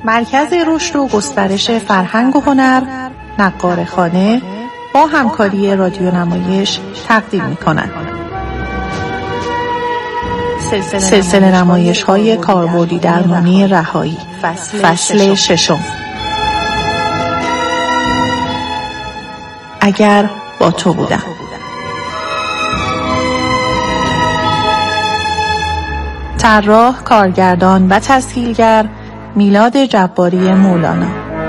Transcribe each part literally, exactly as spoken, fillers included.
مرکز رشد و گسترش فرهنگ و هنر نقاره‌خانه با همکاری رادیو نمایش تقدیم می‌کند. سلسله نمایش‌های کاربردی درمانی رهایی فصل ششم. اگر با تو بودم. طراح، کارگردان و تسهیلگر میلاد جباری مولانا.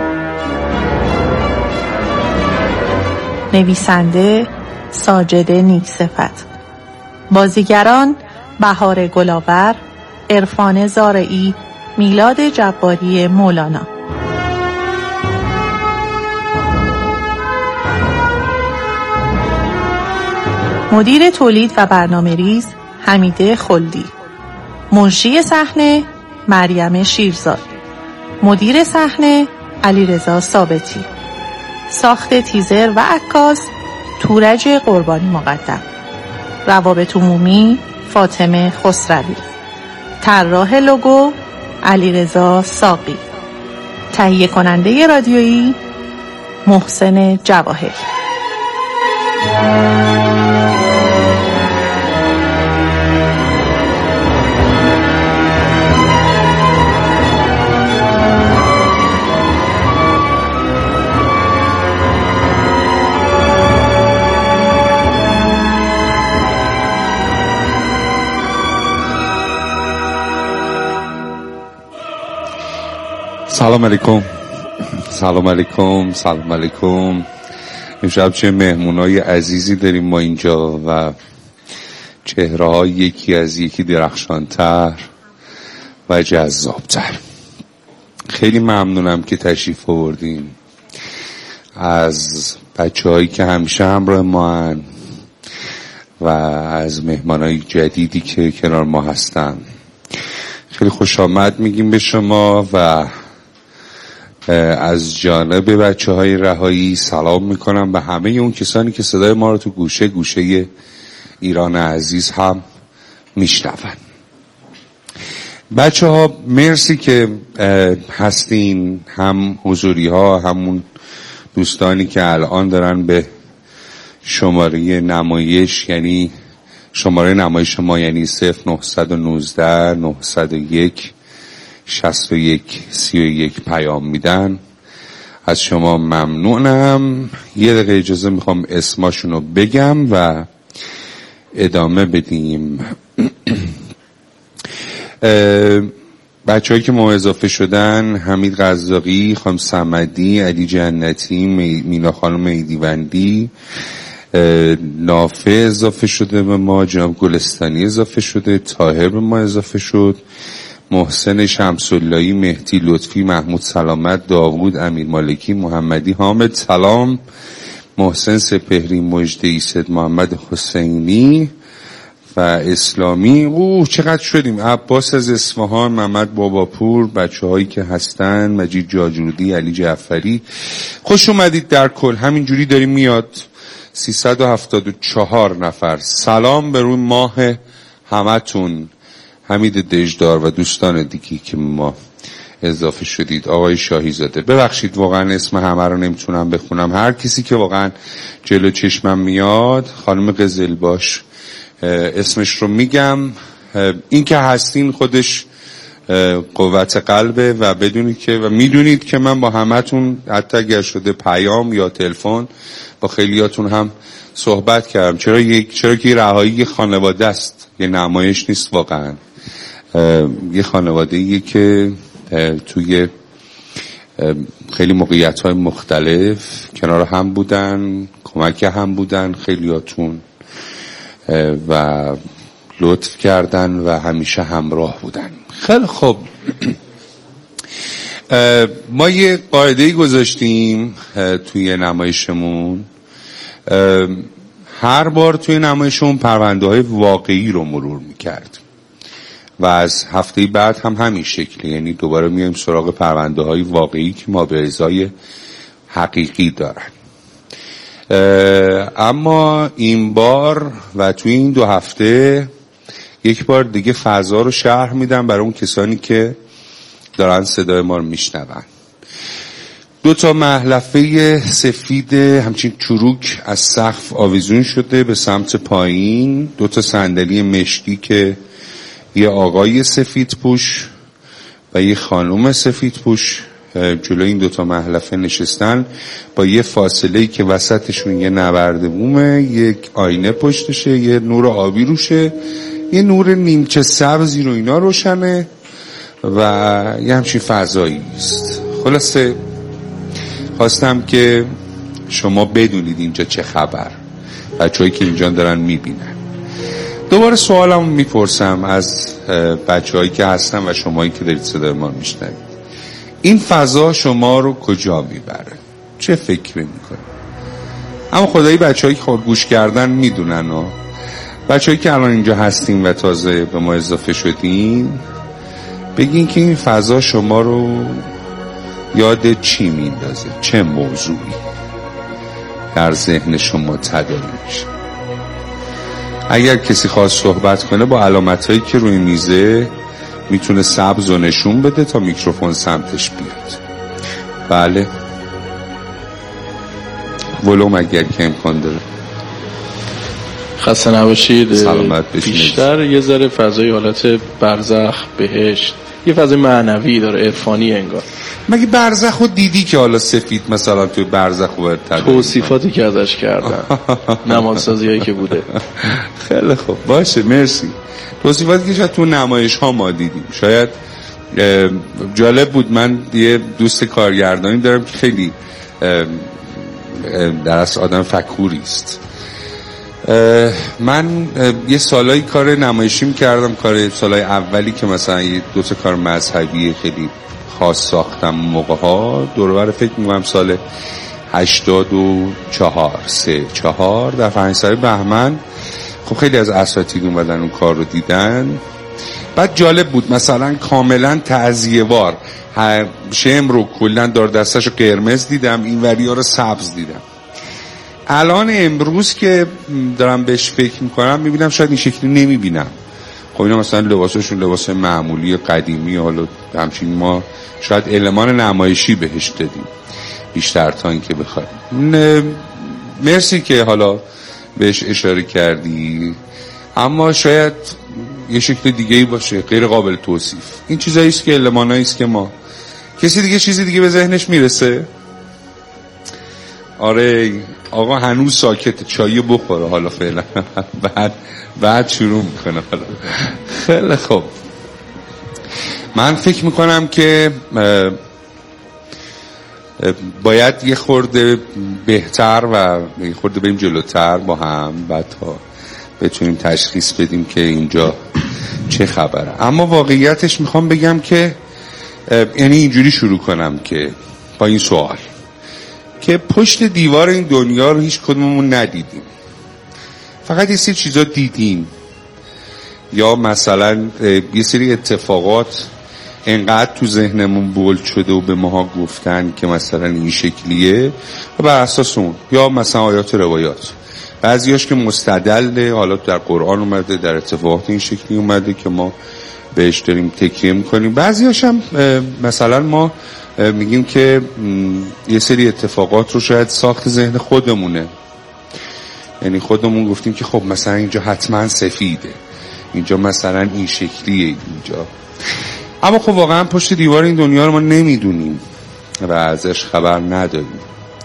نویسنده ساجده نیک‌صفت. بازیگران بهار گلاور، عرفان زارعی، میلاد جباری مولانا. مدیر تولید و برنامه‌ریز حمیده خلدی. منشی صحنه مریم شیرزاد. مدیر صحنه علیرضا ثابتی. ساخت تیزر و عکاس تورج قربانی مقدم. روابط عمومی فاطمه خسروی. طراح لوگو علیرضا ساقی. تهیه کننده رادیویی محسن جواهری. سلام علیکم. سلام علیکم. سلام علیکم. امشب چه مهمونای عزیزی داریم ما اینجا و چهره های یکی از یکی درخشانتر و جذابتر. خیلی ممنونم که تشریف آوردین. از بچه هایی که همیشه همراه ما هن و از مهمان های جدیدی که کنار ما هستن خیلی خوش آمد میگیم به شما و از جانب بچه های رهایی سلام میکنم به همه اون کسانی که صدای ما رو تو گوشه گوشه ایران عزیز هم میشنون. بچه ها مرسی که هستین، هم حضوری ها همون دوستانی که الان دارن به شماره نمایش یعنی شماره نمایش ما یعنی صفر نهصد و نوزده نهصد و یک شصت و یک سی و یک پیام میدن. از شما ممنونم. یه دقیقه اجازه میخوام اسماشون رو بگم و ادامه بدیم. بچه هایی که ما اضافه شدن: حمید قزاقی، خانم صمدی، علی جنتی، مینا خانم ایدیوندی، نافع اضافه شده به ما، جناب گلستانی اضافه شده، طاهر به ما اضافه شد، محسن شمس‌اللهی، مهدی لطفی، محمود سلامت، داوود امیر مالکی، محمدی حامد سلام، محسن سپهری، مجدی، سید محمد حسینی و اسلامی. اوه چقدر شدیم. عباس از اصفهان، محمد باباپور، بچه هایی که هستن، مجید جاجرودی، علی جعفری. خوش اومدید. در کل همینجوری داریم میاد سیصد و هفتاد و چهار نفر. سلام به روی ماه همتون. حمید دژدار و دوستان دیگی که ما اضافه شدید. آقای شاهی زاده، ببخشید واقعا اسم همه رو نمیتونم بخونم. هر کسی که واقعا جلو چشمم میاد، خانم قزلباش اسمش رو میگم. این که هستین خودش قوت قلبه و بدونید که و میدونید که من با همتون حتی اگر شده پیام یا تلفن با خیلیاتون هم صحبت کردم. چرا یک چرا که رهایی خانواده است، یه نمایش نیست واقعا. یه خانواده‌ایه که توی خیلی موقعیت‌های مختلف کنار هم بودن، کمک هم بودن خیلیاتون و لطف کردن و همیشه همراه بودن. خیلی خوب. ما یه قاعده‌ای گذاشتیم توی نمایشمون. هر بار توی نمایشمون پرونده‌های واقعی رو مرور می‌کرد و از هفته بعد هم همین شکلی، یعنی دوباره میایم سراغ پرونده‌های واقعی که مابعضای حقیقی دارن. اما این بار و توی این دو هفته یک بار دیگه فضا رو شرح میدم برای اون کسانی که دارن صدای ما رو میشنون. دو تا محلفه سفید همچین چروک از سقف آویزون شده به سمت پایین. دو تا صندلی مشکی که یه آقای سفید پوش و یه خانم سفید پوش جلوی این دوتا محلفه نشستن با یه فاصله‌ای که وسطشون یه نورد بومه، یک آینه پشتشه، یه نور آبی روشه، یه نور نیمچه سبزی رو اینا روشنه و یه همچین فضایی است. خلاصه خواستم که شما بدونید اینجا چه خبر، بچه‌هایی که اینجا دارن میبینن. دوباره سوالمو میپرسم از بچه‌هایی که هستن و شمایی که دارید صدای ما میشنوید، این فضا شما رو کجا میبره؟ چه فکر میکنید؟ اما خدایی بچه‌هایی که گوش کردن میدونن و بچه‌هایی که الان اینجا هستین و تازه به ما اضافه شدین بگین که این فضا شما رو یاد چی میندازه؟ چه موضوعی در ذهن شما تداعی میشه؟ اگر کسی خواست صحبت کنه با علامتایی که روی میزه میتونه سبز و نشون بده تا میکروفون سمتش بیاد. بله ولوم اگر که امکان داره. خسته نباشید. سلامت بشید. بیشتر یه ذره فضای حالت برزخ، بهشت، یه فضای معنوی داره، عرفانی انگار. مگه برزخ رو دیدی که حالا سفید مثلا توی برزخ باید تداعی توصیفاتی که ازش کردن نمادسازی هایی که بوده. خیلی خوب باشه، مرسی. توصیفاتی که شاید تو نمایش ها ما دیدیم. شاید جالب بود. من یه دوست کارگردانی دارم که خیلی در اصل آدم فکوری است. من یه سالایی کار نمایشی میکردم، کار سالای اولی که مثلا یه دو تا کار مذهبی خیلی خاص ساختم موقع ها دوربر فکر میکنم سال هشتاد و چهار سه چهار در فرهنگسرای بهمن. خب خیلی از اساتید اومدن اون کار رو دیدن. بعد جالب بود مثلا کاملا تعزیه‌وار شم رو کلن دار دستش رو قرمز دیدم، این وریا رو سبز دیدم. الان امروز که دارم بهش فکر میکنم میبینم شاید این شکلی نمیبینم. خب اینا مثلا لباسشون لباس معمولی قدیمی، حالا همچین ما شاید المان نمایشی بهش دادیم بیشتر تا این که بخوایم. مرسی که حالا بهش اشاره کردی، اما شاید یه شکل دیگه‌ای باشه غیر قابل توصیف. این چیزایی است که المانایی است که ما کسی دیگه چیزی دیگه به ذهنش میرسه. آره آقا هنوز ساکت، چایی بخوره حالا فعلا بعد بعد شروع میکنه. حالا خیلی خوب. من فکر میکنم که باید یه خورده بهتر و یه خورده بریم جلوتر با هم بعد تا بتونیم تشخیص بدیم که اینجا چه خبره. اما واقعیتش میخوام بگم که یعنی اینجوری شروع کنم که با این سوال که پشت دیوار این دنیا رو هیچ کدوممون ندیدیم، فقط یه سری چیزا دیدیم، یا مثلا یه سری اتفاقات انقدر تو ذهنمون بولد شده و به ماها گفتن که مثلا این شکلیه و بر اساس اون، یا مثلا آیات و روایات، بعضیاش که مستدل حالا در قرآن اومده، در اتفاقات این شکلی اومده که ما بهش داریم تکیه میکنیم، بعضیاش هم مثلا ما میگیم که یه سری اتفاقات رو شاید ساخت ذهن خودمونه، یعنی خودمون گفتیم که خب مثلا اینجا حتما سفیده، اینجا مثلا این شکلیه اینجا. اما خب واقعا پشت دیوار این دنیا رو ما نمیدونیم و ازش خبر نداریم.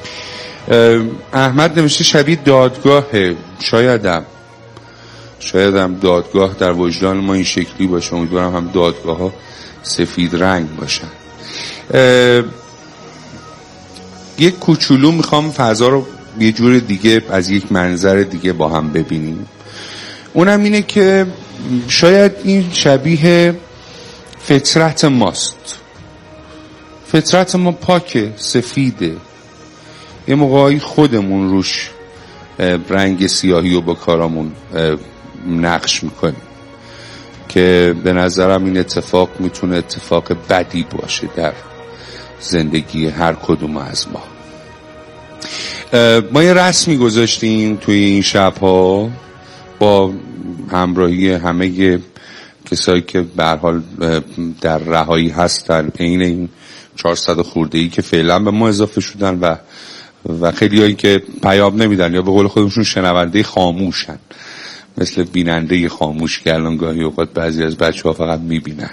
احمد نوشته شبیه دادگاهه. شایدم شایدم دادگاه در وجدان ما این شکلی باشه. امیدوارم هم دادگاه ها سفید رنگ باشن. یک کوچولو میخوام فضا رو یه جور دیگه از یک منظر دیگه با هم ببینیم. اونم اینه که شاید این شبیه فطرت ماست. فطرت ما پاکه، سفیده، یه موقعی خودمون روش رنگ سیاهی رو با کارامون نقش میکنیم که به نظرم این اتفاق میتونه اتفاق بدی باشه در زندگی هر کدوم از ما. ما یه رسمی گذاشتیم توی این شبها با همراهی همه کسایی که به هر حال در رهایی هستن، عین این چهارصد خورده‌ای که فعلا به ما اضافه شدن و و خیلیایی که پیام نمیدن یا به قول خودشون شنونده خاموشن، مثل بیننده خاموش که الان گاهی اوقات بعضی از بچه‌ها فقط میبینن.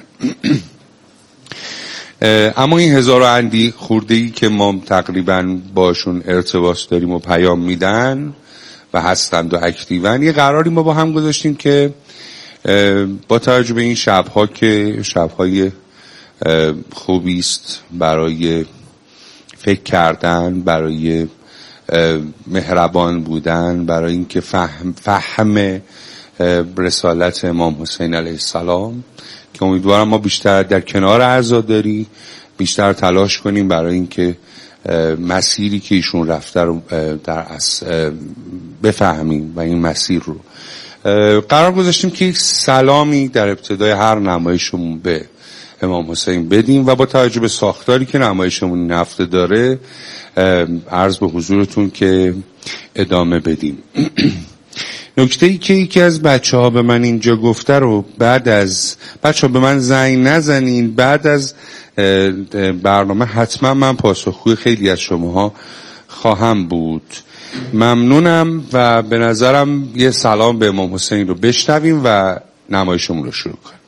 اما این هزار و اندی خورده‌ای که ما تقریبا باشون ارتباط داریم و پیام میدن و هستند و اکتیون، یه قراری ما با هم گذاشتیم که با توجه به این شبها که شبهای خوبی است برای فکر کردن، برای مهربان بودن، برای اینکه فهم فهم رسالت امام حسین علیه السلام، که امیدوارم ما بیشتر در کنار عزاداری بیشتر تلاش کنیم برای اینکه مسیری که ایشون رفته رو در اصل بفهمیم و این مسیر رو قرار گذاشتیم که یک سلامی در ابتدای هر نمایشمون به امام حسین بدیم و با توجه به ساختاری که نمایشمون این هفته داره عرض به حضورتون که ادامه بدیم. نکته ای که یکی از بچه ها به من اینجا گفته رو بعد از بچه ها به من زنگ نزنین، بعد از برنامه حتما من پاسخگوی خیلی از شماها خواهم بود. ممنونم و به نظرم یه سلام به امام حسین رو بشنویم و نمایشمون رو شروع کنیم.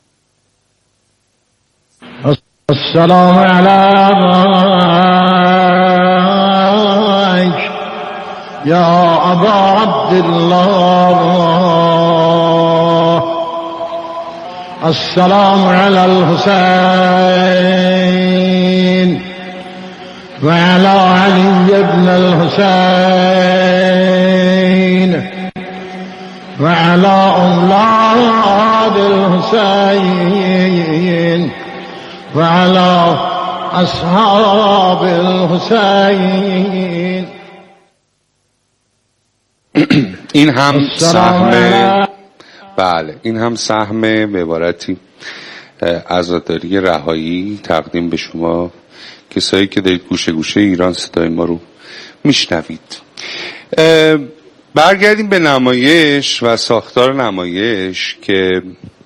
السلام علیک یا ابا عبدالله، السلام علی الحسین و علی علی ابن الحسین و علی اولاد الحسین و علی اصحاب الحسین. این هم سهم بله این هم سهم به عبارتی عزاداری رهایی تقدیم به شما کسایی که دارید گوشه گوشه ایران صدای ما رو میشنوید. برگردیم به نمایش و ساختار نمایش که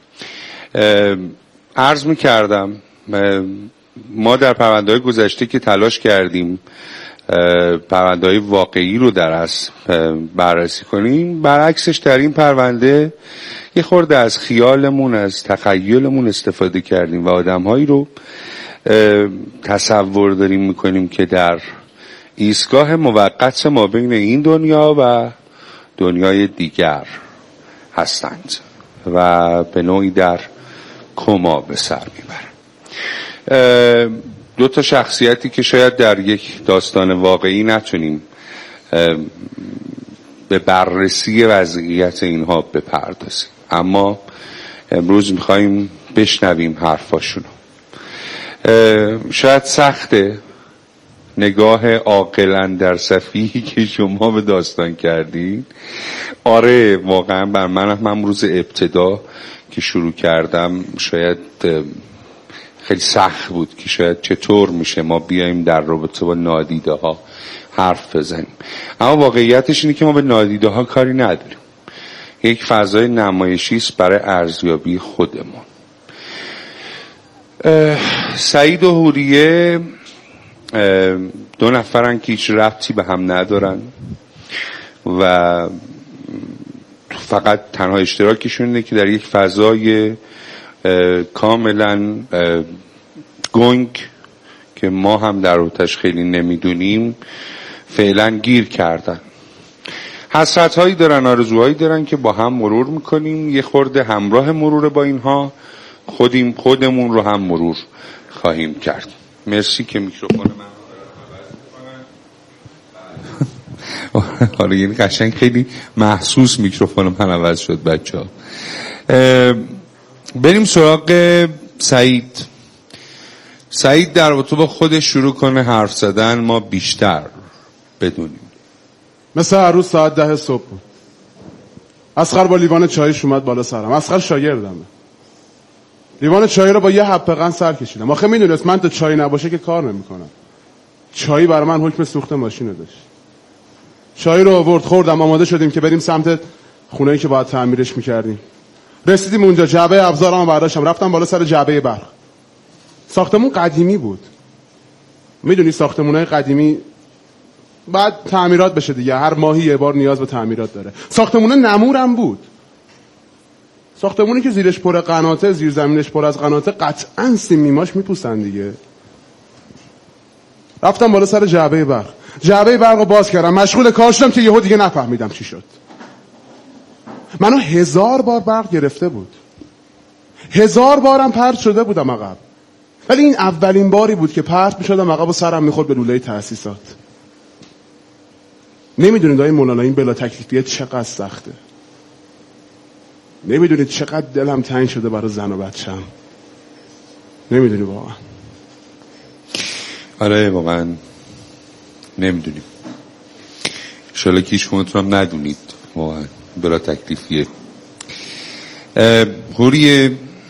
عرض میکردم ما در پرونده‌های گذشته که تلاش کردیم پرونده‌های واقعی رو در اصل بررسی کنیم، برعکسش در این پرونده یه خورده از خیالمون، از تخیلمون استفاده کردیم و آدم‌هایی رو تصور داریم میکنیم که در ایستگاه موقت ما بین این دنیا و دنیای دیگر هستند و به نوعی در کما به سر میبرن. دو تا شخصیتی که شاید در یک داستان واقعی نتونیم به بررسی وضعیت اینها بپردازیم، اما امروز میخواییم بشنویم حرفاشونو. شاید سخته نگاه عاقلن در صفیحی که شما به داستان کردین. آره واقعا بر من هم امروز ابتدا که شروع کردم شاید خیلی سخت بود که شاید چطور میشه ما بیایم در رابطه با نادیده ها حرف بزنیم، اما واقعیتش اینه که ما به نادیده ها کاری نداریم. یک فضای نمایشی است برای ارزیابی خودمون. سعید و حوریه دو نفرن که هیچ ربطی به هم ندارن و فقط تنها اشتراکشون اینه که در یک فضای کاملا گنگ که ما هم در روتش خیلی نمیدونیم فعلا گیر کردن. حسرت هایی دارن، آرزوهایی دارن که با هم مرور میکنیم. یه خورده همراه مرور با اینها خودیم خودمون رو هم مرور خواهیم کرد. مرسی که میکروفون من حالا یعنی قشنگ خیلی محسوس میکروفون من عوض شد بچه ها. بریم سراغ سعید. سعید در رابطه با خودش شروع کنه حرف زدن، ما بیشتر بدونیم. مثل هر روز ساعت ده صبح بود. اصغر با لیوان چایش اومد بالا سرم. اصغر شاگردمه. لیوان چای رو با یه حب قند سر کشیدم. آخه میدونست من تا چای نباشه که کار نمیکنم. چای برای من حکم سوخت ماشین داشت. چای رو آورد خوردم، آماده شدیم که بریم سمت خونه‌ای که باید تعمیرش میکردیم. رسیدیم اونجا، جعبه ابزارامو برداشتم رفتم بالا سر جعبه برق. ساختمون قدیمی بود. میدونی ساختمونای قدیمی بعد تعمیرات بشه دیگه، هر ماهی یه بار نیاز به تعمیرات داره. ساختمون نمورم بود. ساختمونی که زیرش پر قناته، زیر زمینش پر از قناته، قطعاً سیمیماش میپوسن دیگه. رفتم بالا سر جعبه برق. جعبه برق رو باز کردم، مشغول کار شدم که یهو دیگه نفهمیدم چی شد. منو هزار بار برق گرفته بود. هزار بارم پرت شده بودم عقب. ولی این اولین باری بود که پرت میشدم عقب و سرم میخورد به لوله تأسیسات. نمیدونید آقای مولانا این بلا تکلیفیت چقدر سخته. نمیدونید چقدر دلم تنگ شده برای زن و بچه‌م. نمیدونی واقعا. آره واقعا نمیدونیم. انشالله که هیچ کمتونم ندونید واقعا بلا تکلیفیه. خوریه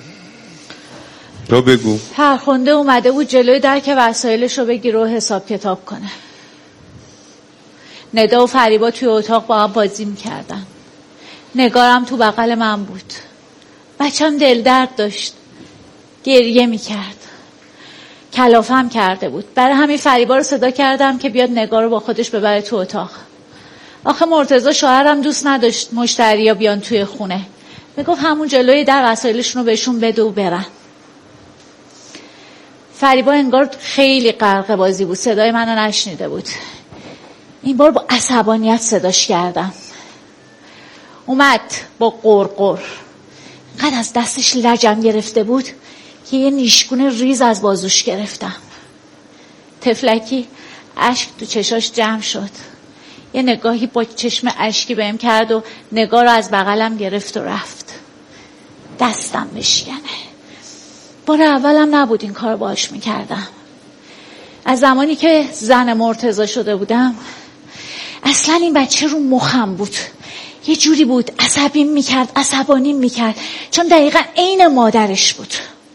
تو بگو. فرخنده اومده بود جلوی در که وسایلش رو بگیره و حساب کتاب کنه. ندا و فریبا توی اتاق با هم بازی میکردن. نگارم تو بغل من بود. بچم دل درد داشت، گریه میکرد، کلافم کرده بود. برای همین فریبا رو صدا کردم که بیاد نگار رو با خودش ببره تو اتاق. آخه مرتضی شوهرم دوست نداشت مشتریا بیان توی خونه. میگفت همون جلوی در وسایلشون رو بهشون بده و برن. فریبا انگار خیلی غرق بازی بود، صدای منو نشنیده بود. این بار با عصبانیت صداش کردم. اومد با قرقر. اینقدر از دستش لجم گرفته بود که یه نیشگون ریز از بازوش گرفتم. تفلکی اشک تو چشاش جمع شد. یه نگاهی با چشم اشکی بهم کرد و نگاه رو از بغلم گرفت و رفت. دستم بشکنه. بار اولم نبود این کار باهاش میکردم. از زمانی که زن مرتضی شده بودم اصلا این بچه رو مخم بود. یه جوری بود عصبیم میکرد، عصبانیم میکرد، چون دقیقا عین مادرش بود.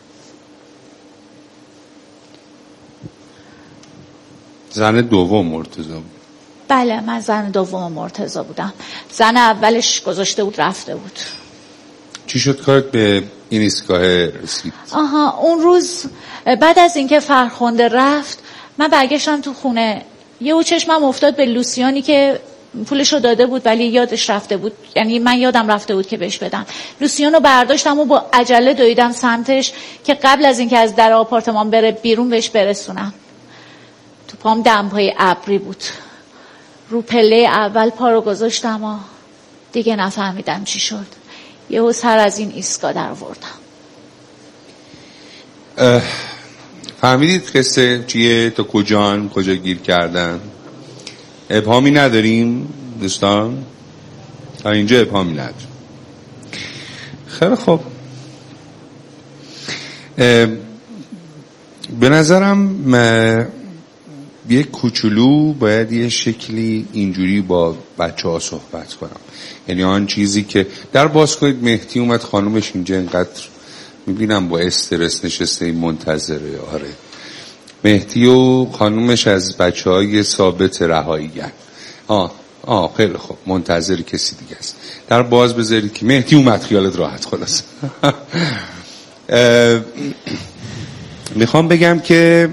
زن دوم مرتضی بود؟ بله من زن دوم مرتضی بودم. زن اولش گذاشته بود رفته بود. چی شد کارت به این ایستگاه رسید؟ آها اون روز بعد از اینکه فرخنده رفت من برگشتم تو خونه. یهو چشمم افتاد به لوسیانی که پولش رو داده بود ولی یادش رفته بود، یعنی من یادم رفته بود که بهش بدم. لوسیان رو برداشتم و با عجله دویدم سمتش که قبل از اینکه از در آپارتمان بره بیرون بهش برسونم. تو پام دمپای ابری بود. رو پله اول پا رو گذاشتم و دیگه نفهمیدم چی شد. یهو سر از این ایستگاه در آوردم. فهمیدید قصه چیه؟ تا کجان کجا گیر کردن؟ ابهامی نداریم دوستان؟ تا اینجا ابهامی نداریم. خیلی خوب. به نظرم یه کوچولو باید یه شکلی اینجوری با بچه ها صحبت کنم. یعنی آن چیزی که در باز کنید مهدی اومد خانومش اینجا اینقدر میبینم با استرس نشسته منتظره. آره مهدی و خانومش از بچه های ثابت رهایی گن. آه آه خیلی خوب منتظر کسی دیگه است. در باز بذارید که مهدی اومد خیالت راحت. خلاص میخوام بگم که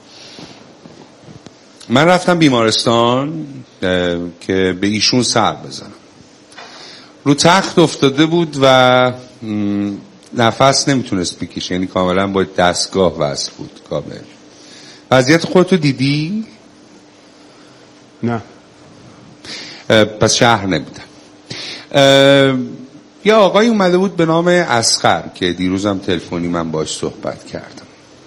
من رفتم بیمارستان که به ایشون سر بزنم. رو تخت افتاده بود و نفس نمیتونست بکشه، یعنی کاملا با دستگاه وصل بود کامل. وضعیت خودتو دیدی؟ نه. پس شهر نبودم. یه آقای اومده بود به نام اصغر که دیروزم تلفنی من باش صحبت کردم.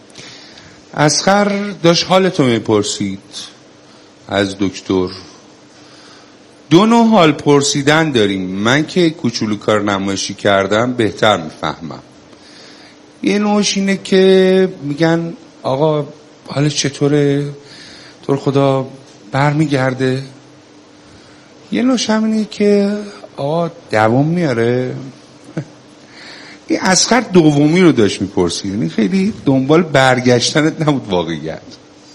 اصغر داشت حالتو میپرسید از دکتر. دو نوع حال پرسیدن داریم. من که کوچولو کار نمایشی کردم بهتر میفهمم. یه نوعش اینه که میگن آقا حالت چطوره؟ تو خدا برمیگرده؟ یه نوعش همینه که آقا دوام میاره؟ این اصغر دومی رو داشت میپرسید. یعنی خیلی دنبال برگشتنت نبود واقعیت.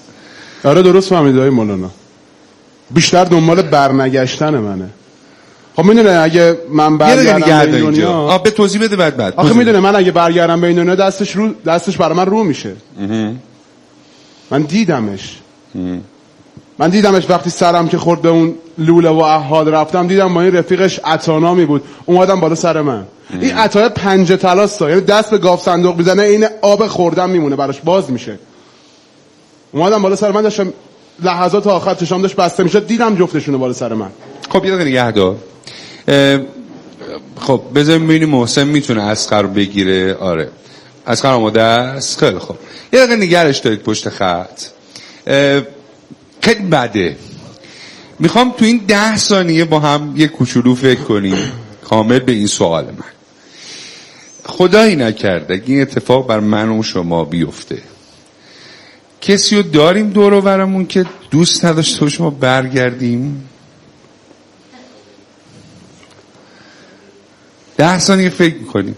آره درست فهمیدی آقای مولانا. بیشتر دنبال برنگشتن منه. خب میدونه اگه من برگردم به این دنیا آ به توضیح بده بعد بعد آخه میدونه من اگه برگردم به این دنیا دستش رو دستش برای من رو میشه. من دیدمش اه. من دیدمش وقتی سرم که خورد به اون لوله و احاد رفتم، دیدم با این رفیقش عطانامی بود اومدم بالا سر من اه. این عطای پنجه طلاست، یعنی دست به گاف صندوق میزنه این آب خوردم میمونه براش باز میشه. اومدم بالا سر من، داشتم لحظات آخر چشام داشت بسته میشه، دیدم جفتشونه بالا سر من. خب یه دقیقه نگه دار. خب بذاریم ببینیم محسن میتونه اسقر رو بگیره. آره اسقر آماده است. خیلی خب یه دقیقه نگرش دارید پشت خط. خیلی بده. میخوام تو این ده ثانیه با هم یه کوچولو فکر کنیم کامل به این سوال من. خدایی نکرده اگه این اتفاق بر من و شما بیفته، کسی رو داریم دور و برمون که دوست نداشته باشه ما برگردیم؟ ده ثانیه فکر میکنیم.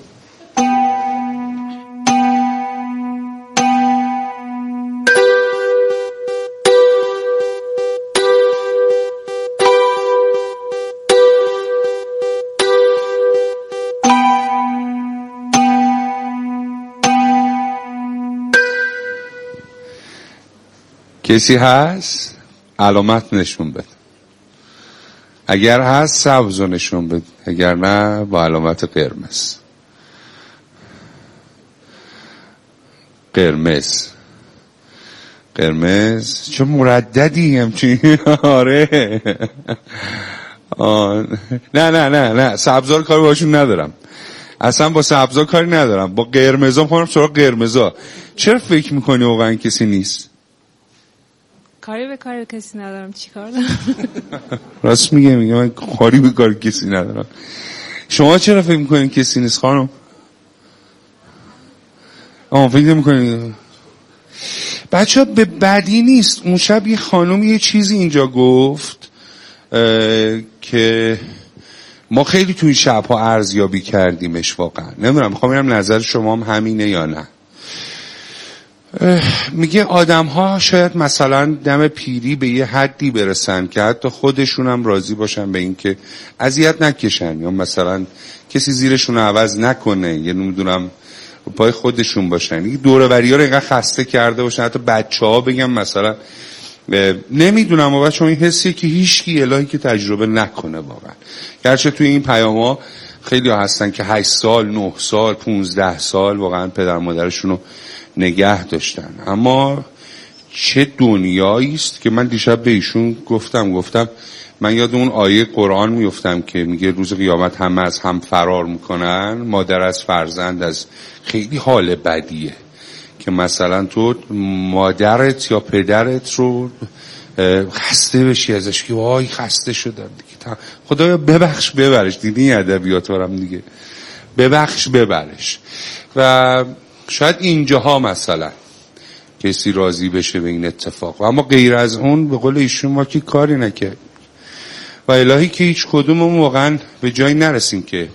کسی هست علامت نشون بده. اگر هست سبز نشون بده، اگر نه با علامت قرمز. قرمز قرمز چه مرددی همچین. آره آه. نه نه نه نه سبزار کاری باشون ندارم، اصلا با سبزار کاری ندارم، با قرمزا میخوام سراغ قرمزا. چرا فکر میکنی واقعا کسی نیست؟ کاری به کاری کسی ندارم، چی کار دارم؟ راست میگه، میگه من کاری به کاری کسی ندارم. شما چرا فکر میکنین کسی نیست خانم؟ آه فکر میکنین بچه ها به بدی نیست. اون شب یه خانم یه چیزی اینجا گفت که ما خیلی توی شبها ارزیابی کردیمش واقعا. نمیدونم میخوام ببینم نظر شما هم همینه یا نه. میگه آدم ها شاید مثلا دم پیری به یه حدی برسن که حتی خودشون هم راضی باشن به این که اذیت نکشن، یا مثلا کسی زیرشون عوض نکنه، یا نمیدونم پای خودشون باشن. این دوره وری ها رو اینقدر خسته کرده باشن، حتی بچه ها بگم مثلا نمیدونم. و بچه ها این حسیه که هیچکی الهی که تجربه نکنه واقعا. گرچه توی این پیام ها خیلی ها هستن که هشت سال نه سال پونزده سال واقعا پدر مادرشون رو نگه داشتن، اما چه دنیایی است که من دیشب به ایشون گفتم گفتم من یاد اون آیه قرآن میفتم که میگه روز قیامت همه از هم فرار میکنن، مادر از فرزند. از خیلی حال بدیه که مثلا تو مادرت یا پدرت رو خسته بشی ازش که وای خسته شدم دیگه، خدایا ببخش ببرش. دیدی این ادبیات هم دیگه، ببخش ببرش. و شاید اینجاها مثلا کسی راضی بشه به این اتفاق، اما غیر از اون به قول ایشون ما که کاری نکرد. و الهی که هیچ کدوممون واقعا به جایی نرسیم که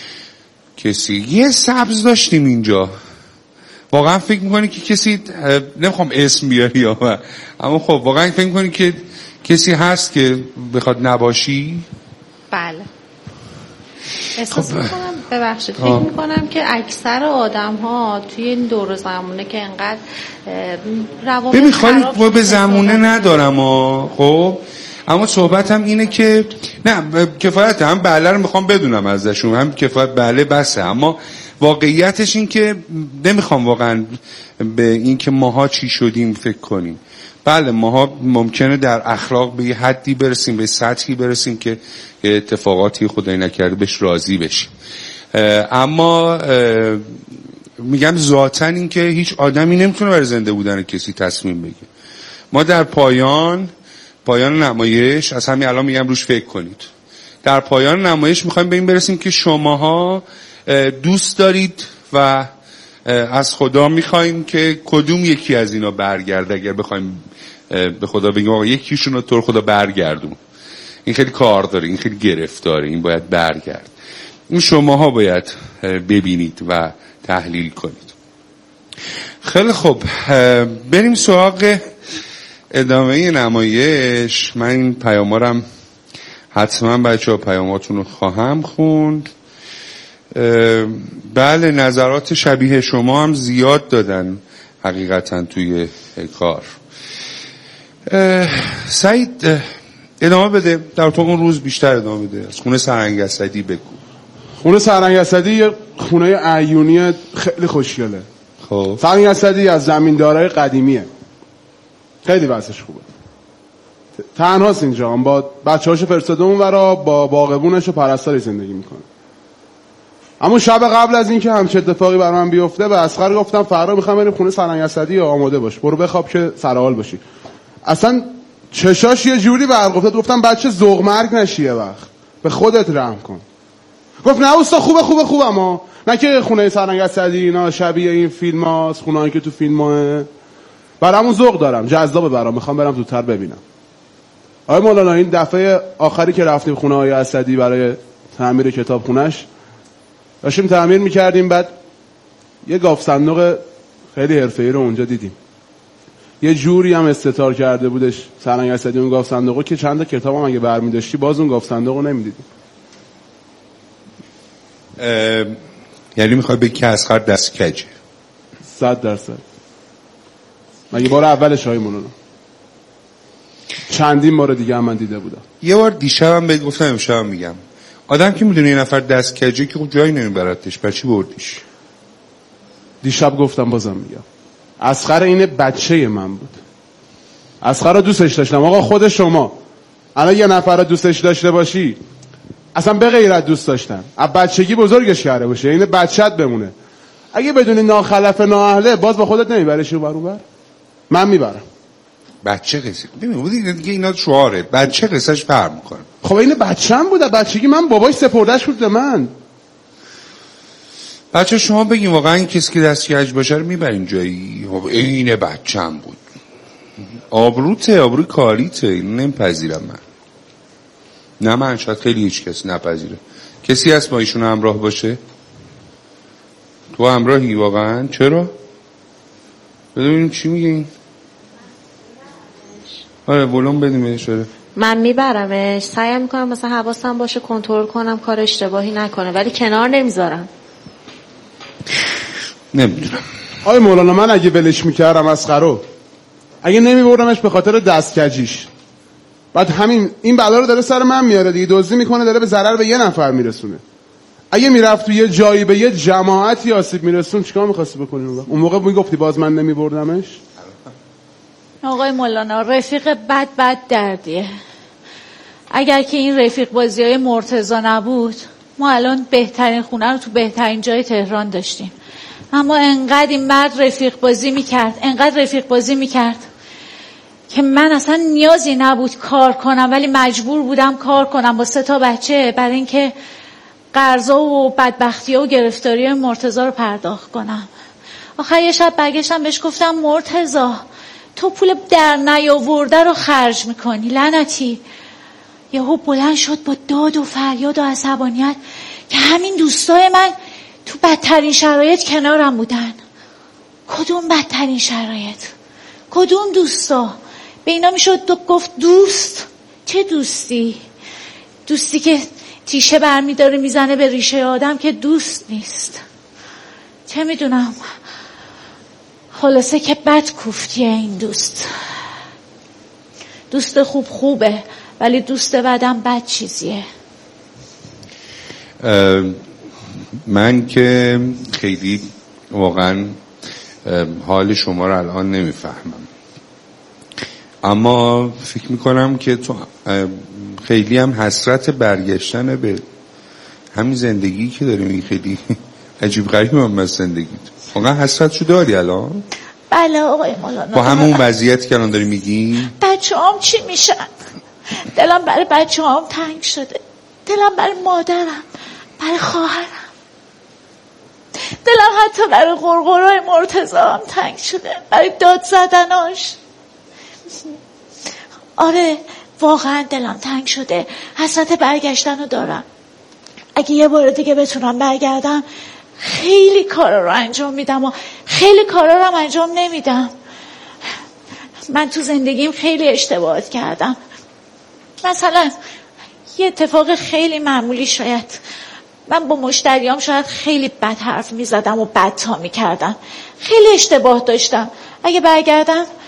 کسی یه سبز داشتیم اینجا. واقعا فکر میکنی که کسی، نمیخوام اسم بیاری یا، اما خب واقعا فکر میکنی که کسی هست که بخواد نباشی؟ بله احساس میکنم، ببخشید فکر میکنم که اکثر آدم ها توی این دور زمونه که انقدر روابط خراب شده، به زمونه ندارم ها. خب اما صحبتم اینه که نه کفایت هم بله رو میخوام بدونم ازشون، هم کفایت بله بسه، اما واقعیتش این که نمیخوام واقعا به این که ماها چی شدیم فکر کنیم. بله ماها ممکنه در اخلاق به یه حدی برسیم، به سطحی برسیم که اتفاقاتی خدای نکرده بهش راضی بشیم، اما میگم ذاتاً این که هیچ آدمی نمیتونه برای زنده بودن کسی تصمیم بگیره. ما در پایان پایان نمایش، از همین الان میگم روش فکر کنید، در پایان نمایش میخوایم به این برسیم که شماها دوست دارید و از خدا میخوایم که کدوم یکی از اینا برگرده. اگر بخوایم به خدا بگیم آقا یکیشون رو تو خدا برگردون، این خیلی کار داره، این خیلی گرفتاره، این باید برگرد. این شماها باید ببینید و تحلیل کنید. خیلی خوب بریم سراغ ادامه نمایش. من این پیامارم حتما بچه ها پیاماتون رو خواهم خوند. بله نظرات شبیه شما هم زیاد دادن حقیقتا توی کار. سعید ادامه بده، در تو اون روز بیشتر ادامه بده. از خونه سرهنگ اسدی بگو. خونه سرهنگ اسدی یه خونه عیونی خیلی خوشگله. خب سرهنگ اسدی از زمیندارای قدیمیه، خیلی وضعش خوبه. تنهاست اینجا، با بچه‌هاشو فرستاده اونورا، با باغبونش و پرستاری زندگی میکنه. اما شب قبل از اینکه همچین اتفاقی بر من بیفته به اصغر گفتم فردا میخوام بریم خونه سرهنگ اسدی، آماده باش، برو بخواب که سرحال باشی. اصلا چشاش یه جوری برق افتاد، گفتم بچه ذوق مرگ نشی یه وقت، به خودت رحم کن. گفت نه اوستا خوبه خوبه خوبه، اما نه که خونه سرهنگ اسدی اینا شبیه این فیلماست، خونه‌ای که تو فیلماه. برامون ذوق دارم، جذابه برام، میخوام برم زودتر ببینم. آقای مولانا این دفعه آخری که رفتیم خونه آقای اسدی برای تعمیر کتابخونه‌اش، داشتیم تعمیر میکردیم، بعد یه گاف صندوق خیلی حرفه‌ای رو اونجا دیدیم. یه جوری هم استتار کرده بودش سرهنگ اسدی اون گاف صندوقو که چند تا کتابم اگه برمی داشتی باز اون گاف صندوقو نمیدیدی. یعنی میخوای بگی که اصغر دست کجه؟ صد درصد. مگه بار اولش های مولانا، چندین بار دیگه هم من دیده بودم. یه بار دیشبم بهت گفتم، امشبم میگم، آدم که میدونه یه نفر دست کجه که خب جایی نمیبردش، برای چی بردیش؟ دیشب گفتم بازم میگم، اصغر این بچه من بود، اصغر رو دوستش داشتم. آقا خود شما الان یه نفر رو دوستش داشته باشی، اصلا به غیرت دوست داشتن، از بچگی بزرگش کرده باشه، این بچت بمونه. اگه بدونی ناخلف نااهله، باز با خودت نمیبرشی بر اون بر. من میبرم. بچه قصه ببین بودی دیگه، اینا شعاره، بچه قصهش فرق میکنه. خب این بچه‌م بود، بچگی من باباش سپردش بود به من. بچه شما بگین واقعا این کسی که دست کج باشه رو میبرین جایی؟ خب این بچه‌م بود، آبروته، آبروی کاریته، اینو نمیپذیرم من. نه من شاید خیلی هیچ کس نپذیره. کسی هست با ایشون همراه باشه؟ تو همراهی واقعا؟ چرا؟ ببینیم چی میگین. آره ولوم بدیم بهش. من میبرمش، سعی میکنم مثلا حواسم باشه کنترل کنم کار اشتباهی نکنه، ولی کنار نمیذارم. نمیدونم آی مولانا، من اگه ولش میکردم اصغرو، اگه نمیبردمش به خاطر دست کجیش، بعد همین این بلا رو داره سر من میاره دیگه، دزدی میکنه، داره به ضرر به یه نفر میرسونه. اگه میرفت تو یه جایی به یه جماعتی آسیب میرسون، چیکار میخواستی بکنی اون وقت؟ اون موقع میگفتی باز من نمیبردمش؟ آقای مولانا، رفیق بد بد دردیه. اگر که این رفیق بازی های مرتضی نبود، ما الان بهترین خونه رو تو بهترین جای تهران داشتیم. اما انقدر این مرد رفیق بازی میکرد، انقدر رفیق بازی میکرد که من اصلا نیازی نبود کار کنم، ولی مجبور بودم کار کنم با سه تا بچه برای اینکه قرضا و بدبختی و گرفتاری مرتضی رو پرداخت کنم. آخر یه شب برگشتم بهش گفتم مرتضی تو پول در نیاورده رو خرج میکنی لعنتی. یهو بلند شد با داد و فریاد و عصبانیت که همین دوستای من تو بدترین شرایط کنارم بودن. کدوم بدترین شرایط؟ کدوم دوستا؟ به اینا میشد تو گفت دوست؟ چه دوستی؟ دوستی که تیشه برمی داره میزنه به ریشه آدم که دوست نیست. چه میدونم، خلاصه که بد کوفتیه این دوست. دوست خوب خوبه ولی دوست بدم بد چیزیه. من که خیلی واقعا حال شما رو الان نمیفهمم، اما فکر میکنم که تو خیلی هم حسرت برگشتن به همین زندگی که داریم. این خیلی عجیب غریب هم از زندگی واقعا حسرتشو داری الان؟ بله آقای مولانا، با همون وضعیتی که الان داری میگی. بچه هم چی میشن؟ دلم برای بچه هم تنگ شده، دلم برای مادرم، برای خواهرم، دلم حتی برای غرغرای مرتضی هم تنگ شده، برای داد زدناش. آره واقعا دلم تنگ شده، حسرت برگشتن رو دارم. اگه یه بار دیگه بتونم برگردم خیلی کارا رو انجام میدم و خیلی کارا رو هم انجام نمیدم. من تو زندگیم خیلی اشتباهات کردم. مثلا یه اتفاق خیلی معمولی شاید. من با مشتریام شاید خیلی بد حرف میزدم و بد تا میکردم. خیلی اشتباه داشتم. اگه برگردم